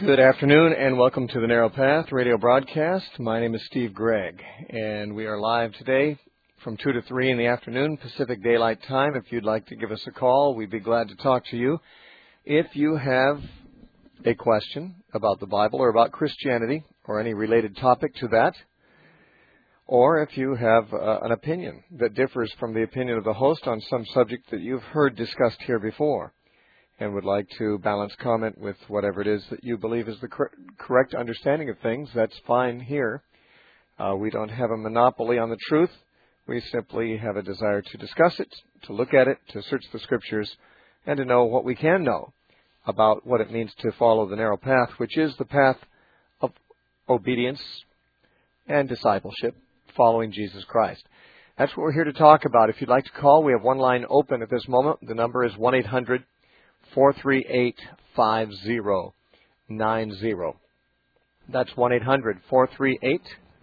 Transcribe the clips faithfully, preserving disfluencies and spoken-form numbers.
Good afternoon and welcome to the Narrow Path radio broadcast. My name is Steve Gregg and we are live today from two to three in the afternoon Pacific Daylight Time. If you'd like to give us a call, we'd be glad to talk to you. If you have a question about the Bible or about Christianity or any related topic to that, or if you have uh, an opinion that differs from the opinion of the host on some subject that you've heard discussed here before, and would like to balance comment with whatever it is that you believe is the cor- correct understanding of things, that's fine here. Uh, we don't have a monopoly on the truth. We simply have a desire to discuss it, to look at it, to search the Scriptures, and to know what we can know about what it means to follow the narrow path, which is the path of obedience and discipleship, following Jesus Christ. That's what we're here to talk about. If you'd like to call, we have one line open at this moment. The number is one eight hundred four three eight five zero nine zero. That's one eight hundred four three eight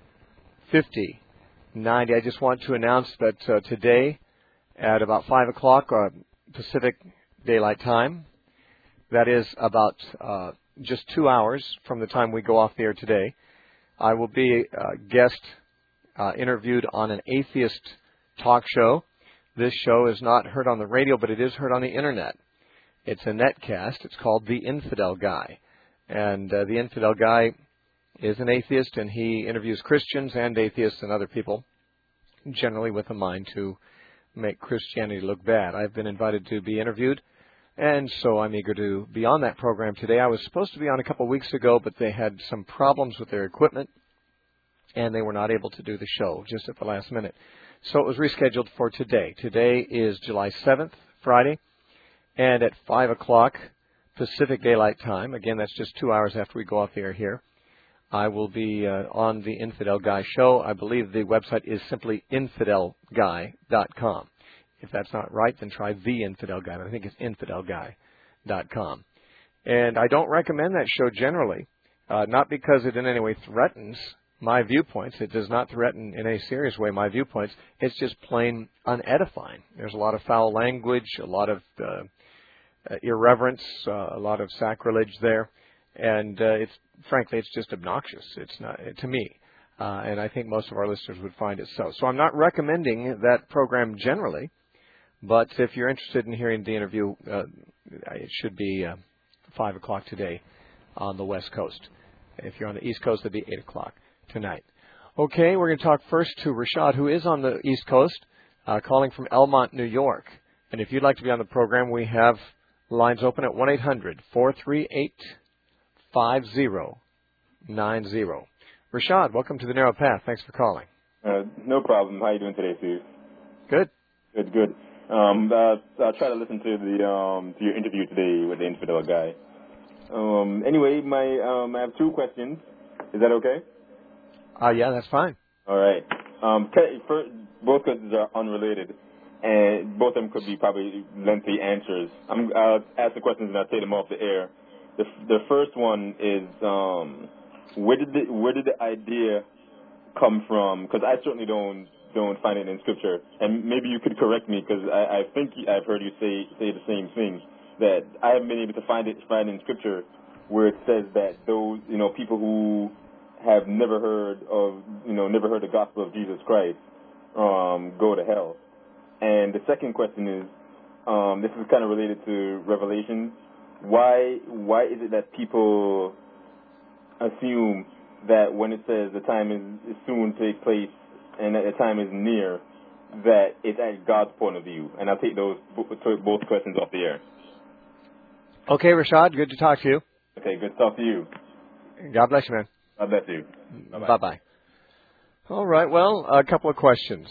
five zero nine zero. I just want to announce that uh, today at about five o'clock uh, Pacific Daylight Time, that is about uh, just two hours from the time we go off the air today, I will be uh, guest uh, interviewed on an atheist talk show. This show is not heard on the radio, but it is heard on the Internet. It's a netcast. It's called The Infidel Guy. And uh, The Infidel Guy is an atheist, and he interviews Christians and atheists and other people, generally with a mind to make Christianity look bad. I've been invited to be interviewed, and so I'm eager to be on that program today. I was supposed to be on a couple of weeks ago, but they had some problems with their equipment, and they were not able to do the show just at the last minute. So it was rescheduled for today. Today is July seventh, Friday. And at five o'clock Pacific Daylight Time, again, that's just two hours after we go off the air here, I will be uh, on the Infidel Guy show. I believe the website is simply infidel guy dot com. If that's not right, then try The Infidel Guy. I think it's infidel guy dot com. And I don't recommend that show generally, uh, not because it in any way threatens my viewpoints. It does not threaten in a serious way my viewpoints. It's just plain unedifying. There's a lot of foul language, a lot of uh, Uh, irreverence, uh, a lot of sacrilege there, and uh, it's frankly it's just obnoxious. It's not uh, to me, uh, and I think most of our listeners would find it so. So I'm not recommending that program generally, but if you're interested in hearing the interview, uh, it should be uh, five o'clock today on the West Coast. If you're on the East Coast, it'll be eight o'clock tonight. Okay, we're going to talk first to Rashad, who is on the East Coast, uh, calling from Elmont, New York. And if you'd like to be on the program, we have lines open at one eight hundred four three eight five zero nine zero. Rashad, welcome to the Narrow Path. Thanks for calling. Uh, no problem. How are you doing today, Steve? Good. Good, good. Um, uh, I'll try to listen to the um, to your interview today with the Infidel Guy. Um, anyway, my um, I have two questions. Is that okay? Uh, yeah, that's fine. All right. Um, first, both questions are unrelated, and both of them could be probably lengthy answers. I'm, I'll ask the questions and I'll take them off the air. The, the first one is, um, where did the where did the idea come from? Because I certainly don't don't find it in Scripture, and maybe you could correct me because I, I think I've heard you say say the same thing, that I haven't been able to find it find in Scripture where it says that those you know people who have never heard of you know never heard the gospel of Jesus Christ um, go to hell. And the second question is, um, this is kind of related to Revelation. Why why is it that people assume that when it says the time is, is soon to take place and that the time is near, that it's at God's point of view? And I'll take those both questions off the air. Okay, Rashad, good to talk to you. Okay, good to talk to you. God bless you, man. God bless you. Bye-bye. Bye-bye. All right, well, a couple of questions.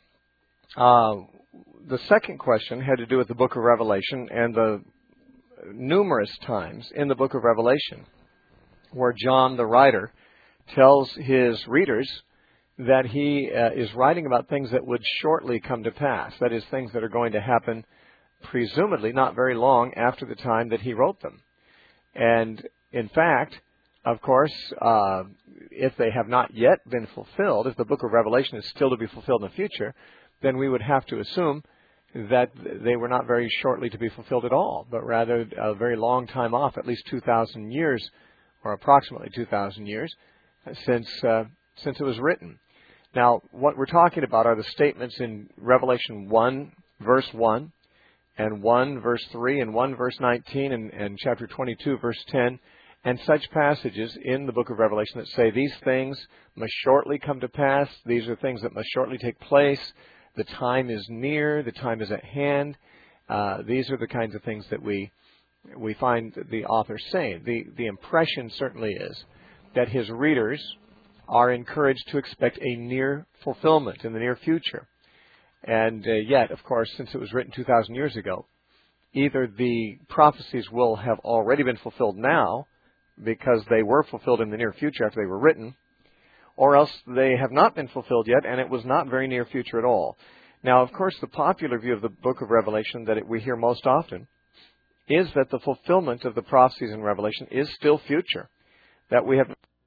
Uh, the second question had to do with the book of Revelation and the numerous times in the book of Revelation where John, the writer, tells his readers that he uh, is writing about things that would shortly come to pass. That is, things that are going to happen presumably not very long after the time that he wrote them. And in fact, of course, uh, if they have not yet been fulfilled, if the book of Revelation is still to be fulfilled in the future, then we would have to assume that they were not very shortly to be fulfilled at all, but rather a very long time off, at least two thousand years or approximately two thousand years, since uh, since it was written. Now, what we're talking about are the statements in Revelation one, verse one, and one, verse three, and one, verse nineteen, and, and chapter twenty-two, verse ten, and such passages in the book of Revelation that say these things must shortly come to pass. These are things that must shortly take place. The time is near. The time is at hand. Uh, these are the kinds of things that we we find the author saying. The, the impression certainly is that his readers are encouraged to expect a near fulfillment in the near future. And uh, yet, of course, since it was written two thousand years ago, either the prophecies will have already been fulfilled now because they were fulfilled in the near future after they were written, or else they have not been fulfilled yet and it was not very near future at all. Now, of course, the popular view of the book of Revelation that it, we hear most often is that the fulfillment of the prophecies in Revelation is still future, that we have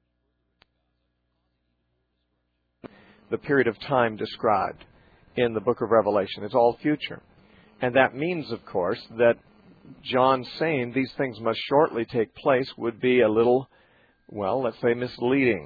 the period of time described in the book of Revelation. It's all future. And that means, of course, that John saying these things must shortly take place would be a little, well, let's say misleading,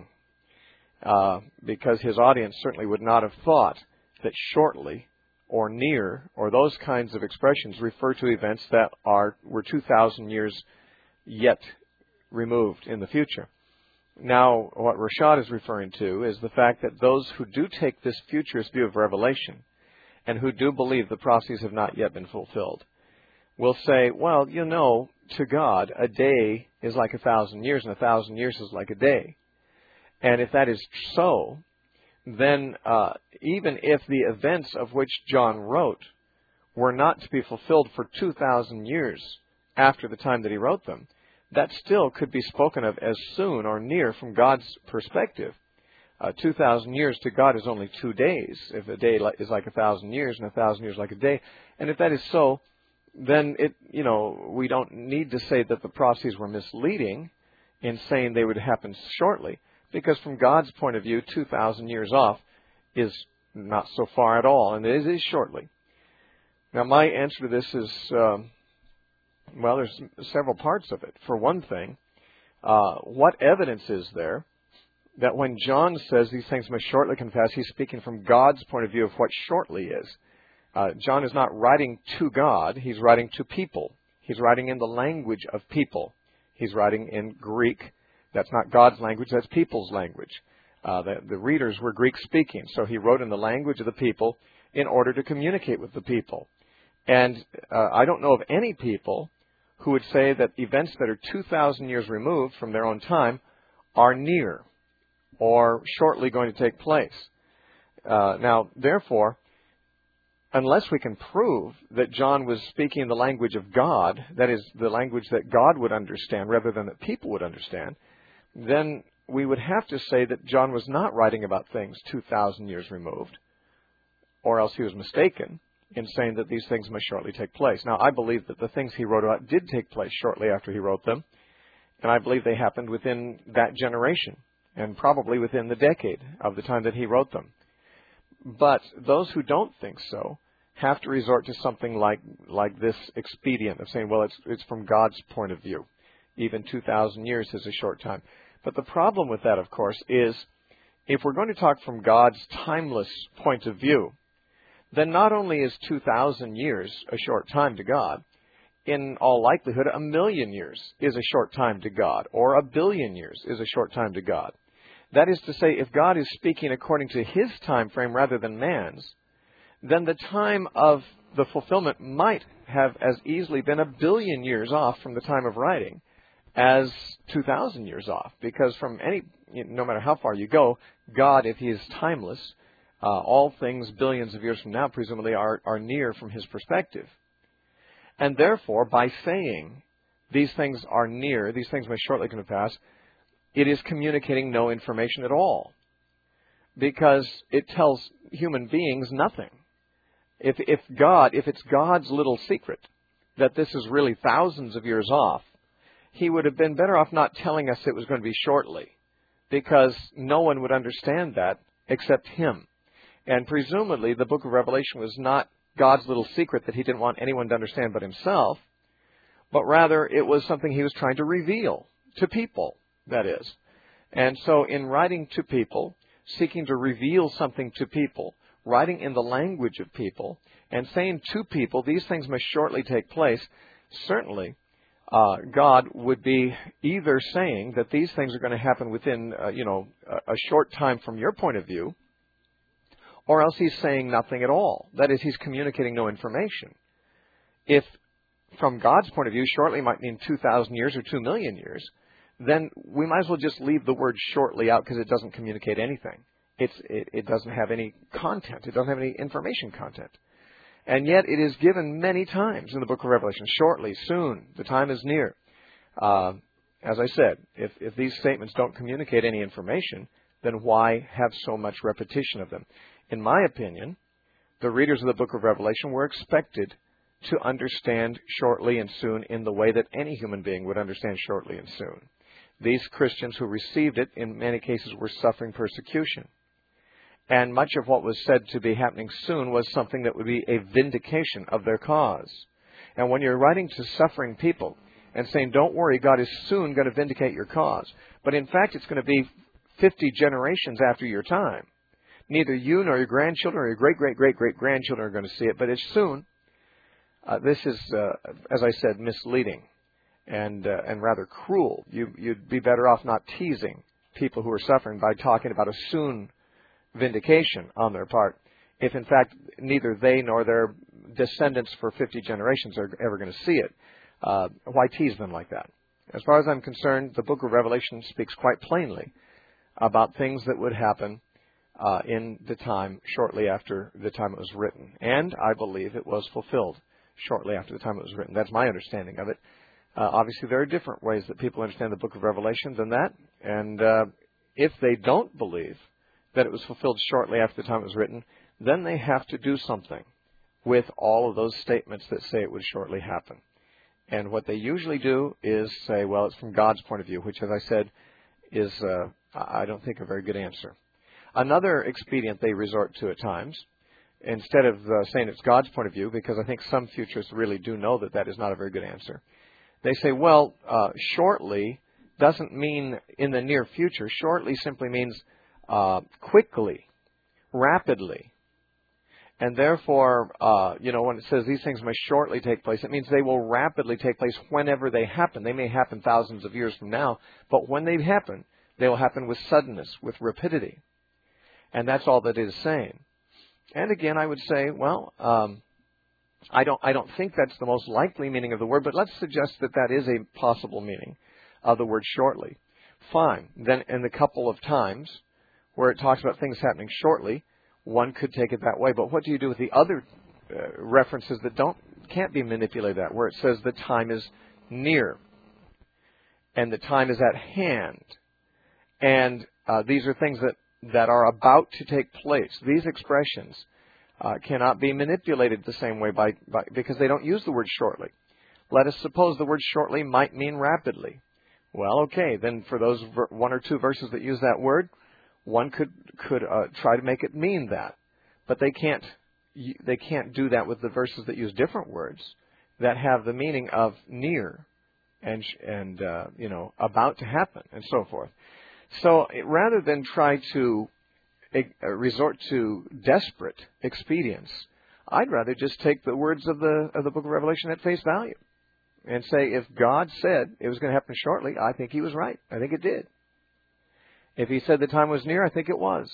uh, because his audience certainly would not have thought that shortly or near or those kinds of expressions refer to events that are were two thousand years yet removed in the future. Now, what Rashad is referring to is the fact that those who do take this futurist view of Revelation and who do believe the prophecies have not yet been fulfilled will say, well, you know, to God, a day is like a thousand years and a thousand years is like a day. And if that is so, then uh, even if the events of which John wrote were not to be fulfilled for two thousand years after the time that he wrote them, that still could be spoken of as soon or near from God's perspective. Uh, two thousand years to God is only two days, if a day is like a thousand years and a thousand years like a day. And if that is so, then it, you know, we don't need to say that the prophecies were misleading in saying they would happen shortly, because from God's point of view, two thousand years off is not so far at all, and it is shortly. Now, my answer to this is, um, well, there's several parts of it. For one thing, uh, what evidence is there that when John says these things must shortly confess, he's speaking from God's point of view of what shortly is. Uh, John is not writing to God, he's writing to people. He's writing in the language of people. He's writing in Greek. That's not God's language, that's people's language. Uh, the, the readers were Greek-speaking, so he wrote in the language of the people in order to communicate with the people. And uh, I don't know of any people who would say that events that are two thousand years removed from their own time are near or shortly going to take place. Uh, now, therefore, unless we can prove that John was speaking the language of God, that is, the language that God would understand rather than that people would understand, then we would have to say that John was not writing about things two thousand years removed, or else he was mistaken in saying that these things must shortly take place. Now, I believe that the things he wrote about did take place shortly after he wrote them, and I believe they happened within that generation, and probably within the decade of the time that he wrote them. But those who don't think so have to resort to something like like this expedient of saying, well, it's it's from God's point of view. Even two thousand years is a short time. But the problem with that, of course, is if we're going to talk from God's timeless point of view, then not only is two thousand years a short time to God, in all likelihood, a million years is a short time to God, or a billion years is a short time to God. That is to say, if God is speaking according to His time frame rather than man's, then the time of the fulfillment might have as easily been a billion years off from the time of writing as two thousand years off. Because from any, no matter how far you go, God, if He is timeless, uh, all things billions of years from now presumably are, are near from His perspective. And therefore, by saying these things are near, these things may shortly come to pass, it is communicating no information at all, because it tells human beings nothing. If, if God, if it's God's little secret that this is really thousands of years off, He would have been better off not telling us it was going to be shortly, because no one would understand that except Him. And presumably the book of Revelation was not God's little secret that He didn't want anyone to understand but Himself, but rather it was something He was trying to reveal to people. that is. And so in writing to people, seeking to reveal something to people, writing in the language of people, and saying to people, these things must shortly take place, certainly uh, God would be either saying that these things are going to happen within, uh, you know, a, a short time from your point of view, or else he's saying nothing at all. That is, he's communicating no information. If, from God's point of view, shortly might mean two thousand years or two million years, then we might as well just leave the word shortly out because it doesn't communicate anything. It's, it, it doesn't have any content. It doesn't have any information content. And yet it is given many times in the book of Revelation. Shortly, soon, the time is near. Uh, as I said, if, if these statements don't communicate any information, then why have so much repetition of them? In my opinion, the readers of the book of Revelation were expected to understand shortly and soon in the way that any human being would understand shortly and soon. These Christians who received it, in many cases, were suffering persecution. And much of what was said to be happening soon was something that would be a vindication of their cause. And when you're writing to suffering people and saying, don't worry, God is soon going to vindicate your cause, but in fact it's going to be fifty generations after your time. Neither you nor your grandchildren or your great-great-great-great-grandchildren are going to see it, but it's soon. Uh, this is, uh, as I said, misleading and uh, and rather cruel. You, you'd be better off not teasing people who are suffering by talking about a soon vindication on their part, if in fact neither they nor their descendants for fifty generations are ever going to see it. Uh, why tease them like that? As far as I'm concerned, the book of Revelation speaks quite plainly about things that would happen uh, in the time shortly after the time it was written. And I believe it was fulfilled shortly after the time it was written. That's my understanding of it. Uh, obviously, there are different ways that people understand the book of Revelation than that. And uh, if they don't believe that it was fulfilled shortly after the time it was written, then they have to do something with all of those statements that say it would shortly happen. And what they usually do is say, well, it's from God's point of view, which, as I said, is, uh, I don't think, a very good answer. Another expedient they resort to at times, instead of uh, saying it's God's point of view, because I think some futurists really do know that that is not a very good answer, they say, well, uh, shortly doesn't mean in the near future. Shortly simply means uh, quickly, rapidly. And therefore, uh, you know, when it says these things must shortly take place, it means they will rapidly take place whenever they happen. They may happen thousands of years from now, but when they happen, they will happen with suddenness, with rapidity. And that's all that it is saying. And again, I would say, well, um, I don't, I don't think that's the most likely meaning of the word, but let's suggest that that is a possible meaning of the word shortly. Fine. Then in the couple of times where it talks about things happening shortly, one could take it that way. But what do you do with the other uh, references that don't can't be manipulated that, where it says the time is near and the time is at hand? And uh, these are things that, that are about to take place. These expressions uh, cannot be manipulated the same way by, by because they don't use the word shortly. Let us suppose the word shortly might mean rapidly. Well, okay, then for those ver- one or two verses that use that word, one could could uh, try to make it mean that, but they can't they can't do that with the verses that use different words that have the meaning of near and and uh, you know about to happen and so forth. So rather than try to uh, resort to desperate expedients, I'd rather just take the words of the of the book of Revelation at face value and say, if God said it was going to happen shortly, I think He was right. I think it did. If He said the time was near, I think it was.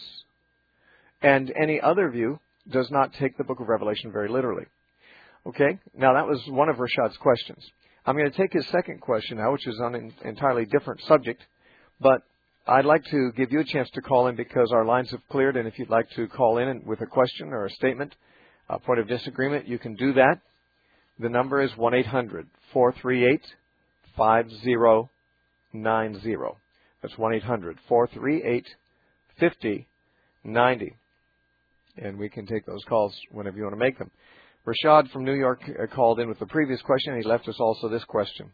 And any other view does not take the book of Revelation very literally. Okay? Now, that was one of Rashad's questions. I'm going to take his second question now, which is on an entirely different subject. But I'd like to give you a chance to call in because our lines have cleared. And if you'd like to call in with a question or a statement, a point of disagreement, you can do that. The number is one eight hundred four three eight five zero nine zero. That's one eight hundred four three eight five zero nine zero. And we can take those calls whenever you want to make them. Rashad from New York called in with the previous question. He left us also this question.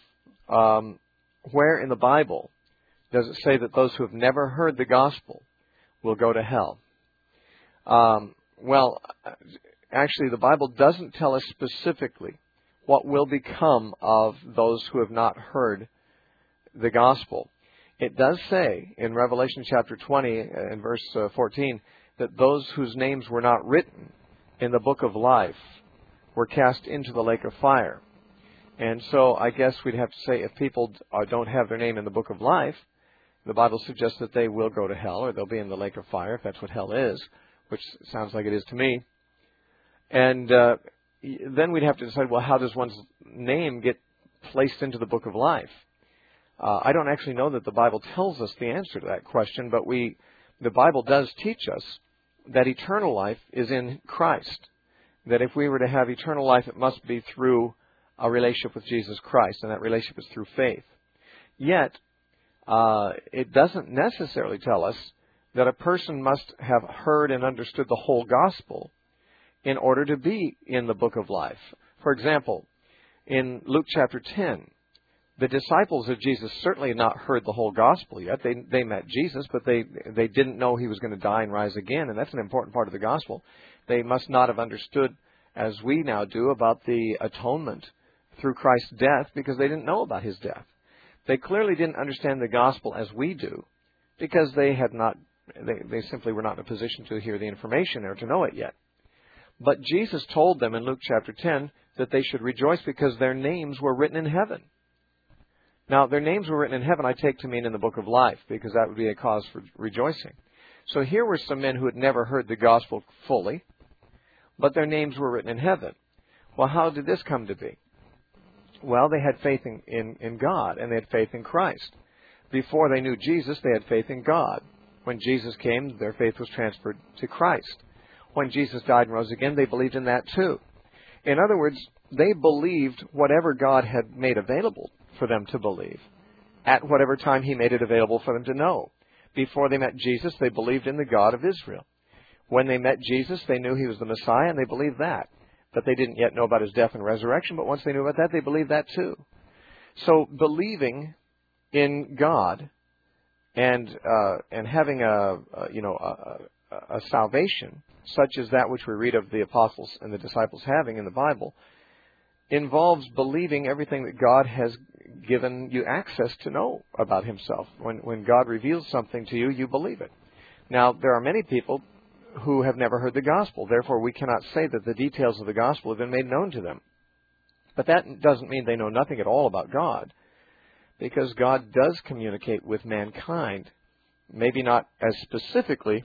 Um, where in the Bible does it say that those who have never heard the gospel will go to hell? Um, well, actually, the Bible doesn't tell us specifically what will become of those who have not heard the gospel. It does say in Revelation chapter twenty and verse uh, fourteen that those whose names were not written in the book of life were cast into the lake of fire. And so I guess we'd have to say if people uh, don't have their name in the book of life, the Bible suggests that they will go to hell, or they'll be in the lake of fire, if that's what hell is, which sounds like it is to me. And uh, then we'd have to decide, well, how does one's name get placed into the book of life? Uh, I don't actually know that the Bible tells us the answer to that question, but we, the Bible does teach us that eternal life is in Christ. That if we were to have eternal life, it must be through a relationship with Jesus Christ, and that relationship is through faith. Yet, uh, it doesn't necessarily tell us that a person must have heard and understood the whole gospel in order to be in the book of life. For example, in Luke chapter ten, the disciples of Jesus certainly had not heard the whole gospel yet. They they met Jesus, but they they didn't know he was going to die and rise again, and that's an important part of the gospel. They must not have understood, as we now do, about the atonement through Christ's death, because they didn't know about his death. They clearly didn't understand the gospel as we do, because they had not they, they simply were not in a position to hear the information or to know it yet. But Jesus told them in Luke chapter ten that they should rejoice because their names were written in heaven. Now, their names were written in heaven, I take to mean in the book of life, because that would be a cause for rejoicing. So here were some men who had never heard the gospel fully, but their names were written in heaven. Well, how did this come to be? Well, they had faith in, in, in God, and they had faith in Christ. Before they knew Jesus, they had faith in God. When Jesus came, their faith was transferred to Christ. When Jesus died and rose again, they believed in that too. In other words, they believed whatever God had made available for them to believe at whatever time he made it available for them to know. Before they met Jesus, they believed in the God of Israel. When they met Jesus, they knew he was the Messiah, and they believed that. But they didn't yet know about his death and resurrection, but once they knew about that, they believed that too. So believing in God and uh, and having a, a you know a, a, a salvation such as that which we read of the apostles and the disciples having in the Bible involves believing everything that God has given you access to know about himself. When when God reveals something to you, you believe it. Now, there are many people who have never heard the gospel. Therefore, we cannot say that the details of the gospel have been made known to them. But that doesn't mean they know nothing at all about God, because God does communicate with mankind, maybe not as specifically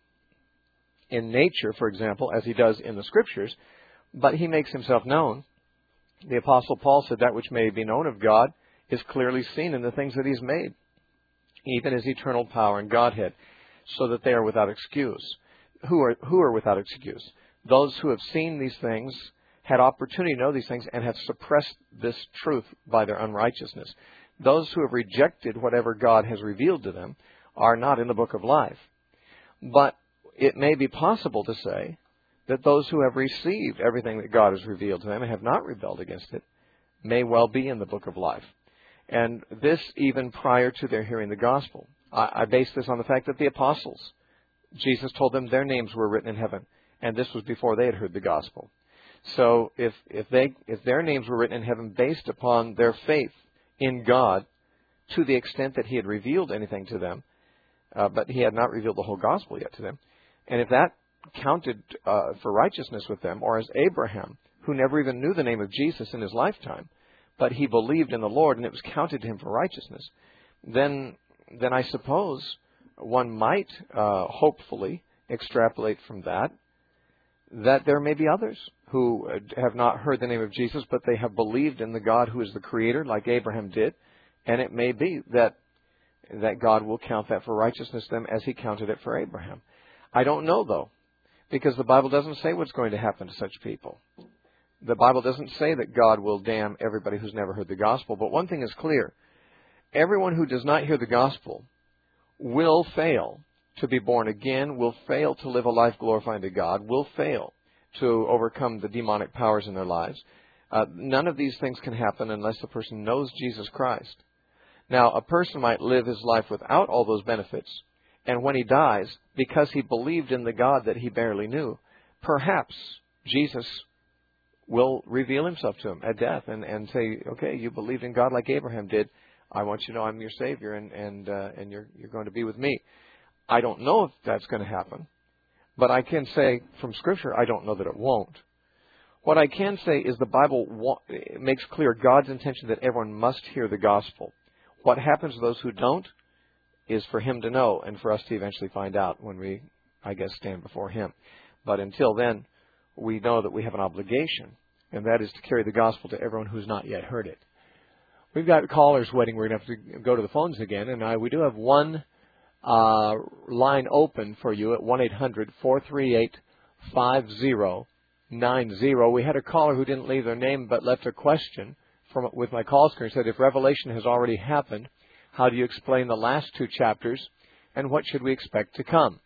in nature, for example, as he does in the Scriptures, but he makes himself known. The Apostle Paul said that which may be known of God is clearly seen in the things that he's made, even his eternal power and Godhead, so that they are without excuse. Who are who are without excuse? Those who have seen these things, had opportunity to know these things, and have suppressed this truth by their unrighteousness. Those who have rejected whatever God has revealed to them are not in the book of life. But it may be possible to say that those who have received everything that God has revealed to them and have not rebelled against it may well be in the book of life. And this even prior to their hearing the gospel. I, I base this on the fact that the apostles, Jesus told them their names were written in heaven, and this was before they had heard the gospel. So if if they if their names were written in heaven based upon their faith in God, to the extent that he had revealed anything to them, uh, but he had not revealed the whole gospel yet to them, and if that counted uh, for righteousness with them, or as Abraham, who never even knew the name of Jesus in his lifetime, but he believed in the Lord and it was counted to him for righteousness, then then I suppose one might uh, hopefully extrapolate from that that there may be others who have not heard the name of Jesus, but they have believed in the God who is the Creator, like Abraham did, and it may be that that God will count that for righteousness to them as he counted it for Abraham. I don't know, though, because the Bible doesn't say what's going to happen to such people. The Bible doesn't say that God will damn everybody who's never heard the gospel, but one thing is clear. Everyone who does not hear the gospel will fail to be born again, will fail to live a life glorifying to God, will fail to overcome the demonic powers in their lives. Uh, none of these things can happen unless the person knows Jesus Christ. Now, a person might live his life without all those benefits, and when he dies, because he believed in the God that he barely knew, perhaps Jesus will reveal himself to him at death and, and say, okay, you believed in God like Abraham did. I want you to know I'm your Savior, and and uh, and you're you're going to be with me. I don't know if that's going to happen, but I can say from Scripture, I don't know that it won't. What I can say is the Bible wa- makes clear God's intention that everyone must hear the gospel. What happens to those who don't is for Him to know and for us to eventually find out when we, I guess, stand before Him. But until then, we know that we have an obligation, and that is to carry the gospel to everyone who's not yet heard it. We've got callers waiting. We're going to have to go to the phones again, and I, we do have one uh, line open for you at one eight hundred four three eight five zero nine zero. We had a caller who didn't leave their name but left a question from with my call screen. Said, if Revelation has already happened, how do you explain the last two chapters, and what should we expect to come?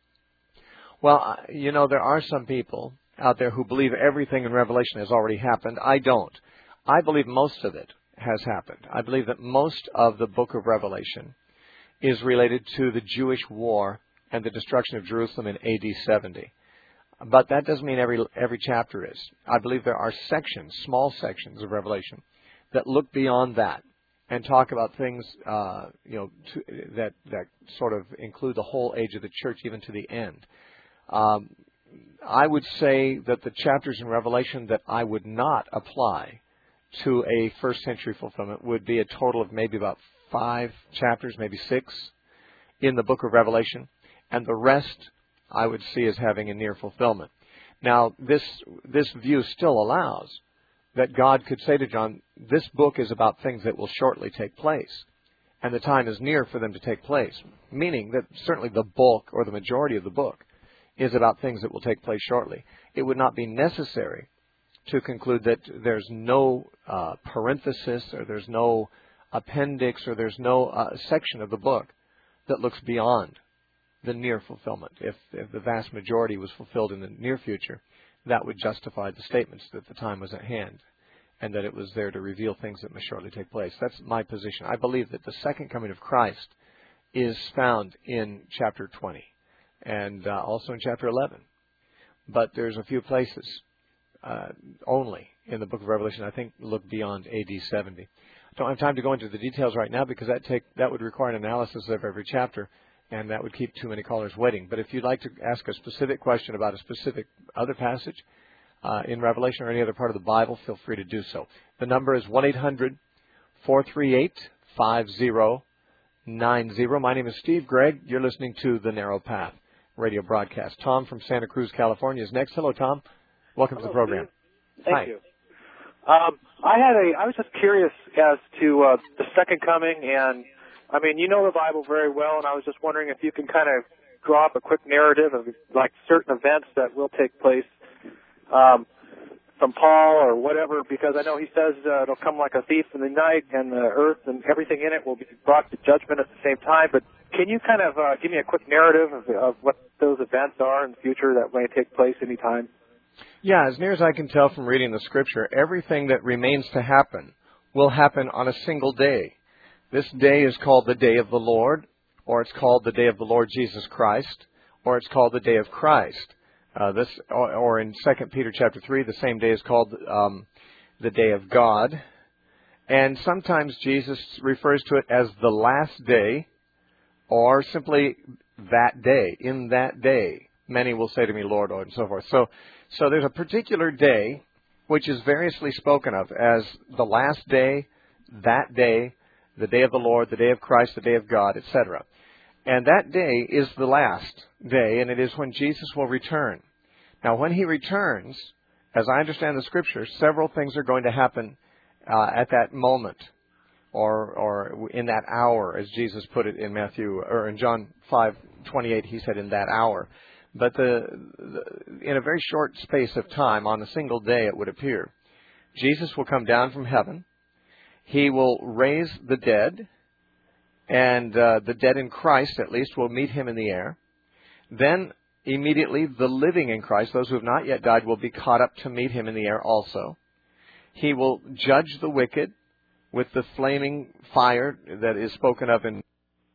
Well, you know, there are some people out there who believe everything in Revelation has already happened. I don't. I believe most of it has happened. I believe that most of the book of Revelation is related to the Jewish war and the destruction of Jerusalem in A D seventy. But that doesn't mean every every chapter is. I believe there are sections, small sections of Revelation, that look beyond that and talk about things, uh, you know, to, that that sort of include the whole age of the church, even to the end. Um, I would say that the chapters in Revelation that I would not apply to a first century fulfillment would be a total of maybe about five chapters, maybe six, in the book of Revelation, and the rest I would see as having a near fulfillment. Now, this this view still allows that God could say to John, this book is about things that will shortly take place, and the time is near for them to take place, meaning that certainly the bulk or the majority of the book is about things that will take place shortly. It would not be necessary to conclude that there's no uh, parenthesis or there's no appendix or there's no uh, section of the book that looks beyond the near fulfillment. If, if the vast majority was fulfilled in the near future, that would justify the statements that the time was at hand and that it was there to reveal things that must shortly take place. That's my position. I believe that the second coming of Christ is found in chapter twenty and uh, also in chapter eleven. But there's a few places uh, only in the book of Revelation, I think, look beyond A D seventy. I don't have time to go into the details right now because that take that would require an analysis of every chapter, and that would keep too many callers waiting. But if you'd like to ask a specific question about a specific other passage uh, in Revelation or any other part of the Bible, feel free to do so. The number is one eight hundred four three eight five zero nine zero. My name is Steve Gregg. You're listening to The Narrow Path radio broadcast. Tom from Santa Cruz, California is next. Hello, Tom. Welcome Hello, to the program. Steve. Thank Hi. you. Um, I had a. I was just curious as to uh, the second coming, and I mean, you know the Bible very well, and I was just wondering if you can kind of draw up a quick narrative of like certain events that will take place um, from Paul or whatever, because I know he says uh, it'll come like a thief in the night, and the earth and everything in it will be brought to judgment at the same time. But can you kind of uh, give me a quick narrative of, of what those events are in the future that may take place anytime? Yeah, as near as I can tell from reading the Scripture, everything that remains to happen will happen on a single day. This day is called the Day of the Lord, or it's called the Day of the Lord Jesus Christ, or it's called the Day of Christ. Uh, this, or, or in Second Peter chapter three, the same day is called um, the Day of God. And sometimes Jesus refers to it as the last day, or simply that day. In that day, many will say to me, Lord, Lord, and so forth. So, so there's a particular day which is variously spoken of as the last day, that day, the day of the Lord, the day of Christ, the day of God, et cetera. And that day is the last day, and it is when Jesus will return. Now, when He returns, as I understand the Scripture, several things are going to happen uh, at that moment, or or in that hour, as Jesus put it in Matthew, or in John five twenty-eight, He said, in that hour. But the, the, in a very short space of time, on a single day, it would appear, Jesus will come down from heaven. He will raise the dead, and uh, the dead in Christ, at least, will meet Him in the air. Then, immediately, the living in Christ, those who have not yet died, will be caught up to meet Him in the air also. He will judge the wicked with the flaming fire that is spoken of in...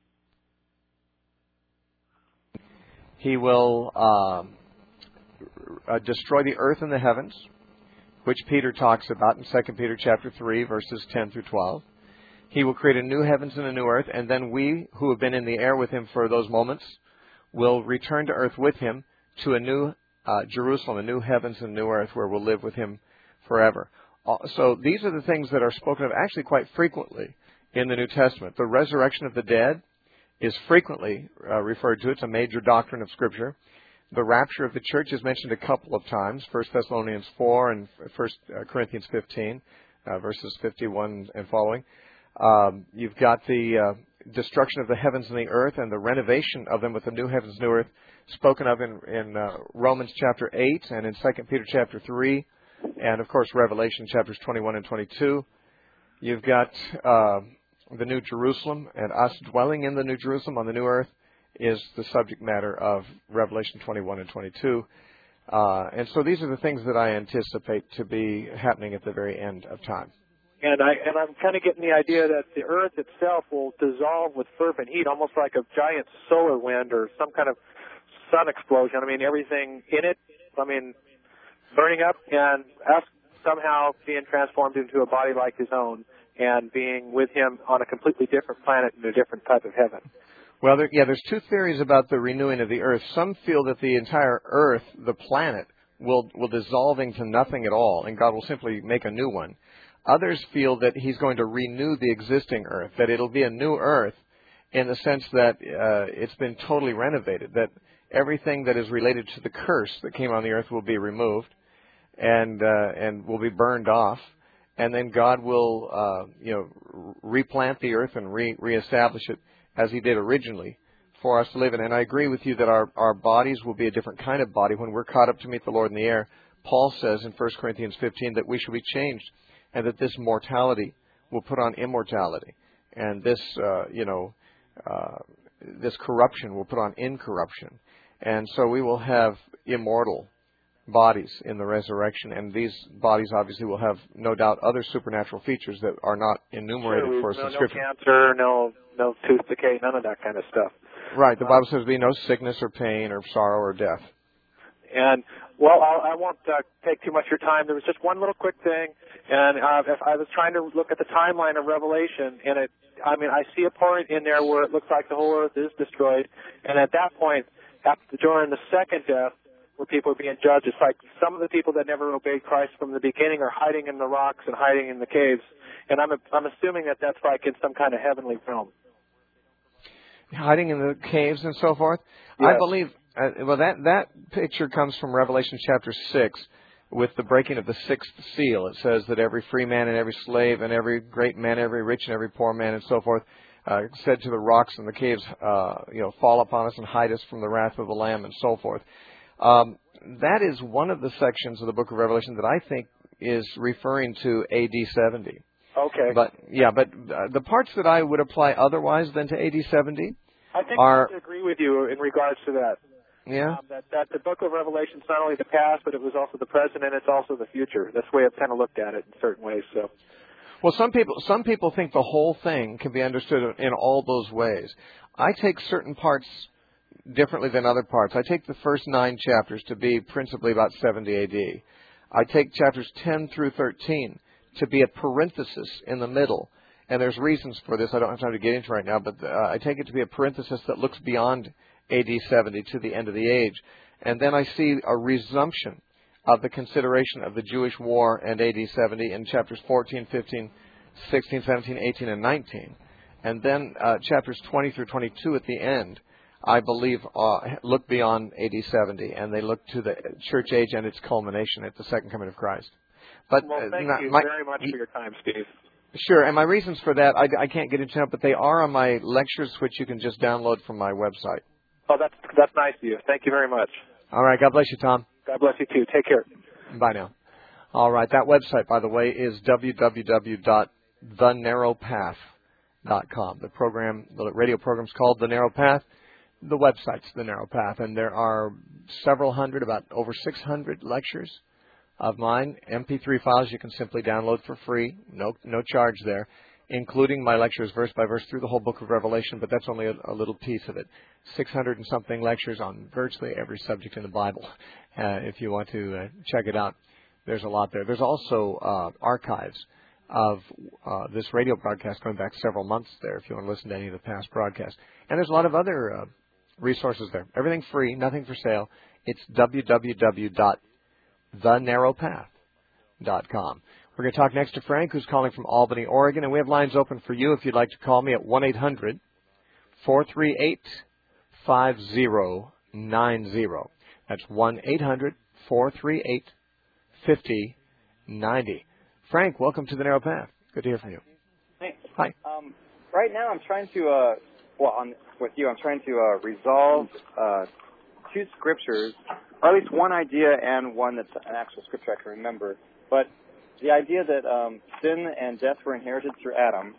He will uh, uh, destroy the earth and the heavens, which Peter talks about in Second Peter chapter three, verses ten through twelve. He will create a new heavens and a new earth, and then we, who have been in the air with him for those moments, will return to earth with him to a new uh, Jerusalem, a new heavens and new earth where we'll live with him forever. Uh, so these are the things that are spoken of actually quite frequently in the New Testament. The resurrection of the dead is frequently uh, referred to. It's a major doctrine of Scripture. The rapture of the church is mentioned a couple of times, First Thessalonians four and First Corinthians fifteen, uh, verses fifty-one and following. Um, you've got the uh, destruction of the heavens and the earth and the renovation of them with the new heavens and new earth spoken of in, in uh, Romans chapter eight and in Second Peter chapter three, and of course Revelation chapters twenty-one and twenty-two. You've got uh, the New Jerusalem, and us dwelling in the New Jerusalem on the new earth is the subject matter of Revelation twenty-one and twenty-two. Uh, and so these are the things that I anticipate to be happening at the very end of time. And I and I'm kind of getting the idea that the earth itself will dissolve with fervent heat, almost like a giant solar wind or some kind of sun explosion. I mean, everything in it, I mean, burning up, and us somehow being transformed into a body like his own and being with him on a completely different planet in a different type of heaven. Well, there, yeah, there's two theories about the renewing of the earth. Some feel that the entire earth, the planet, will will dissolve into nothing at all, and God will simply make a new one. Others feel that he's going to renew the existing earth, that it'll be a new earth in the sense that uh, it's been totally renovated, that everything that is related to the curse that came on the earth will be removed and uh, and will be burned off, and then God will uh, you know replant the earth and re- reestablish it as he did originally for us to live in. And I agree with you that our, our bodies will be a different kind of body. When we're caught up to meet the Lord in the air, Paul says in First Corinthians fifteen that we shall be changed, and that this mortality will put on immortality, and this, uh, you know, uh, this corruption will put on incorruption. And so we will have immortal bodies in the resurrection, and these bodies obviously will have, no doubt, other supernatural features that are not enumerated sure, for us no, in Scripture. No cancer, no, no tooth decay, none of that kind of stuff. Right. The Bible says there'll be no sickness or pain or sorrow or death. And, well, I'll, I won't uh, take too much of your time. There was just one little quick thing, and uh, if I was trying to look at the timeline of Revelation, and it, I mean, I see a point in there where it looks like the whole earth is destroyed, and at that point, after, during the second death, where people are being judged, it's like some of the people that never obeyed Christ from the beginning are hiding in the rocks and hiding in the caves, and I'm I'm assuming that that's like in some kind of heavenly realm. Hiding in the caves and so forth? Yes. I believe... Uh, well, that, that picture comes from Revelation chapter six with the breaking of the sixth seal. It says that every free man and every slave and every great man, every rich and every poor man and so forth, uh, said to the rocks and the caves, uh, you know, fall upon us and hide us from the wrath of the Lamb and so forth. Um, that is one of the sections of the book of Revelation that I think is referring to A D seventy. Okay. But, yeah, but uh, the parts that I would apply otherwise than to A D seventy I think are... I have to agree with you in regards to that. Yeah. Um, that, that the book of Revelation is not only the past, but it was also the present, and it's also the future. That's the way I've kind of looked at it in certain ways. So, well, some people some people think the whole thing can be understood in all those ways. I take certain parts differently than other parts. I take the first nine chapters to be principally about seventy A D. I take chapters ten through thirteen to be a parenthesis in the middle. And there's reasons for this I don't have time to get into right now, but uh, I take it to be a parenthesis that looks beyond A D seventy to the end of the age. And then I see a resumption of the consideration of the Jewish war and A D seventy in chapters fourteen, fifteen, sixteen, seventeen, eighteen, and nineteen. And then uh, chapters twenty through twenty-two at the end, I believe, uh, look beyond A D seventy, and they look to the church age and its culmination at the second coming of Christ. But well, thank uh, you my, very much for your time, Steve. Sure, and my reasons for that, I, I can't get into it, but they are on my lectures, which you can just download from my website. Oh, that's that's nice of you. Thank you very much. All right, God bless you, Tom. God bless you, too. Take care. Bye now. All right, that website, by the way, is w w w dot the narrow path dot com. The program, the radio program's called The Narrow Path. The website's The Narrow Path, and there are several hundred, about over six hundred lectures of mine, M P three files you can simply download for free, no no charge there, including my lectures verse by verse through the whole book of Revelation, but that's only a, a little piece of it. six hundred and something lectures on virtually every subject in the Bible. Uh, if you want to uh, check it out, there's a lot there. There's also uh, archives of uh, this radio broadcast going back several months there if you want to listen to any of the past broadcasts. And there's a lot of other uh, resources there. Everything free, nothing for sale. It's w w w dot the narrow path dot com. We're going to talk next to Frank, who's calling from Albany, Oregon, and we have lines open for you if you'd like to call me at one eight hundred four three eight five zero nine zero. That's one eight hundred four three eight five zero nine zero. Frank, welcome to the Narrow Path. Good to hear from you. Thanks. Hi. Um, right now I'm trying to, uh, well, on, with you, I'm trying to uh, resolve uh, two scriptures, or at least one idea and one that's an actual scripture I can remember. But the idea that um, sin and death were inherited through Adam,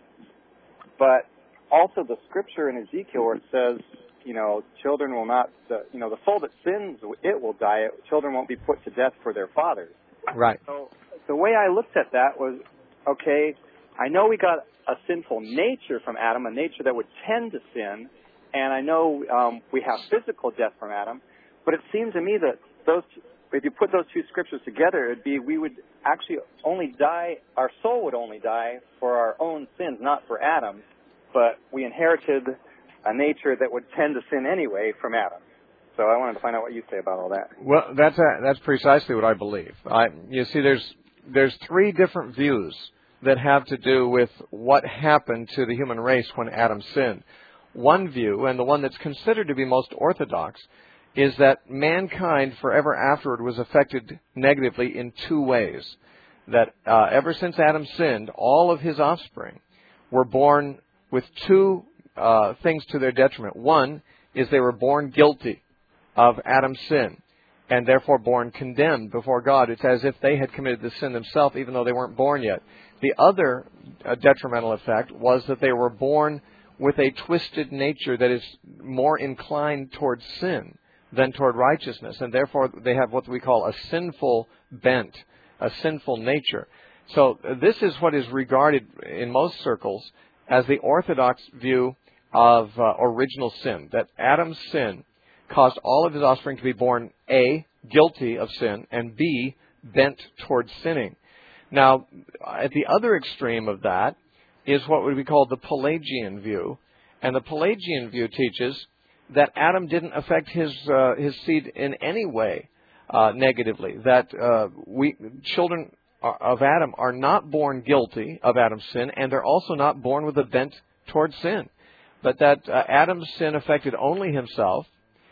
but also the scripture in Ezekiel where it says, you know, children will not, the, you know, the soul that sins, it will die. Children won't be put to death for their fathers. Right. So the way I looked at that was, okay, I know we got a sinful nature from Adam, a nature that would tend to sin, and I know um, we have physical death from Adam, but it seems to me that those, if you put those two scriptures together, it would be we would actually only die, our soul would only die for our own sins, not for Adam, but we inherited a nature that would tend to sin anyway from Adam. So I wanted to find out what you say about all that. Well, that's a, that's precisely what I believe. I, you see, there's there's three different views that have to do with what happened to the human race when Adam sinned. One view, and the one that's considered to be most orthodox, is that mankind forever afterward was affected negatively in two ways. That uh, ever since Adam sinned, all of his offspring were born with two uh, things to their detriment. One is they were born guilty of Adam's sin, and therefore born condemned before God. It's as if they had committed the sin themselves, even though they weren't born yet. The other uh, detrimental effect was that they were born with a twisted nature that is more inclined towards sin than toward righteousness, and therefore they have what we call a sinful bent, a sinful nature. So uh, this is what is regarded in most circles as the orthodox view of uh, original sin, that Adam's sin caused all of his offspring to be born, A, guilty of sin, and B, bent towards sinning. Now, at the other extreme of that is what would be called the Pelagian view. And the Pelagian view teaches that Adam didn't affect his uh, his seed in any way uh, negatively, that uh, we children of Adam are not born guilty of Adam's sin, and they're also not born with a bent towards sin, but that uh, Adam's sin affected only himself,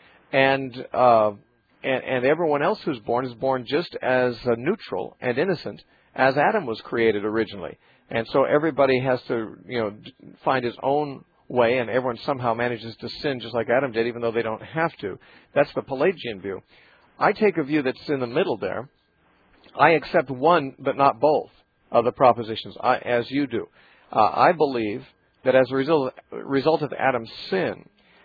and, uh, and and everyone else who's born is born just as uh, neutral and innocent as Adam was created originally. And so everybody has to, you know, find his own way, and everyone somehow manages to sin just like Adam did, even though they don't have to. That's the Pelagian view. I take a view that's in the middle there. I accept one, but not both, of the propositions, I, as you do. Uh, I believe that as a result, result of Adam's sin,